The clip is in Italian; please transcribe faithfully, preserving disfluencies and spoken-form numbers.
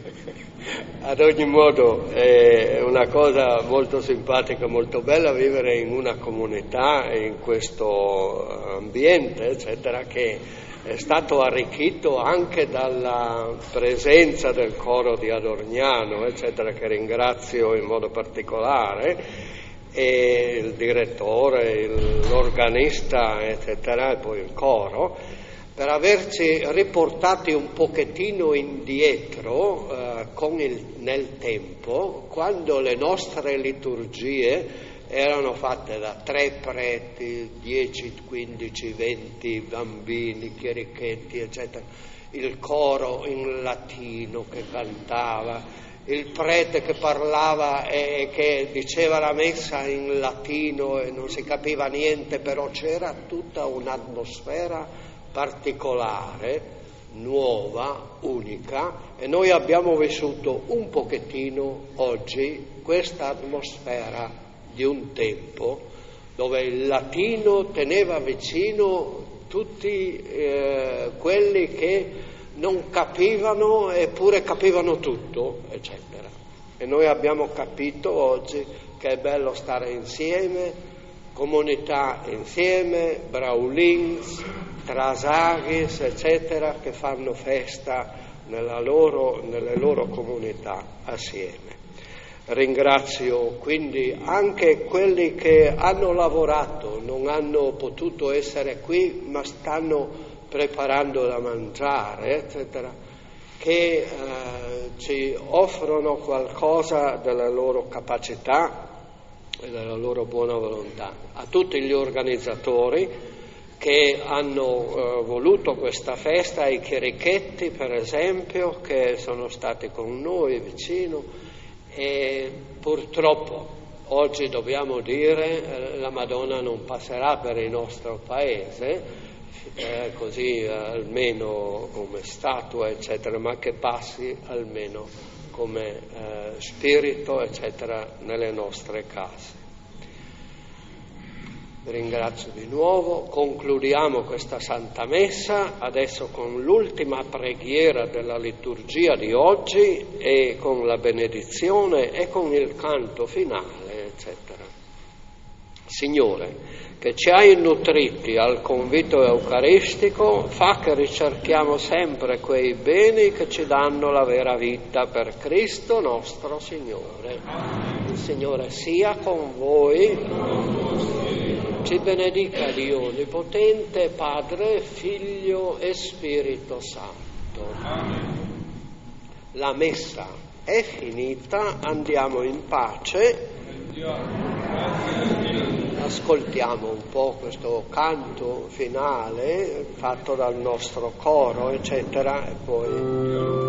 Ad ogni modo è una cosa molto simpatica, molto bella vivere in una comunità, in questo ambiente, eccetera, che è stato arricchito anche dalla presenza del coro di Adorniano, eccetera, che ringrazio in modo particolare, e il direttore, il, l'organista, eccetera, e poi il coro, per averci riportati un pochettino indietro eh, con il, nel tempo, quando le nostre liturgie erano fatte da tre preti, dieci, quindici, venti bambini, chierichetti, eccetera, il coro in latino che cantava, il prete che parlava e che diceva la messa in latino e non si capiva niente, però c'era tutta un'atmosfera particolare, nuova, unica, e noi abbiamo vissuto un pochettino oggi questa atmosfera di un tempo dove il latino teneva vicino tutti eh, quelli che non capivano eppure capivano tutto, eccetera. E noi abbiamo capito oggi che è bello stare insieme, comunità insieme, Braulins, Trasaghis, eccetera, che fanno festa nella loro, nelle loro comunità assieme. Ringrazio quindi anche quelli che hanno lavorato, non hanno potuto essere qui, ma stanno preparando da mangiare, eccetera, che eh, ci offrono qualcosa della loro capacità e della loro buona volontà. A tutti gli organizzatori che hanno eh, voluto questa festa, ai chierichetti per esempio, che sono stati con noi vicino, e purtroppo oggi dobbiamo dire eh, la Madonna non passerà per il nostro paese, eh, così eh, almeno come statua, eccetera, ma che passi almeno come eh, spirito, eccetera, nelle nostre case. Vi ringrazio di nuovo, concludiamo questa Santa Messa adesso con l'ultima preghiera della liturgia di oggi e con la benedizione e con il canto finale, eccetera. Signore, che ci hai nutriti al convito eucaristico, fa che ricerchiamo sempre quei beni che ci danno la vera vita, per Cristo nostro Signore. Il Signore sia con voi. Ci benedica Dio Onnipotente, Padre, Figlio e Spirito Santo. La messa è finita, andiamo in pace. Ascoltiamo un po' questo canto finale fatto dal nostro coro, eccetera, e poi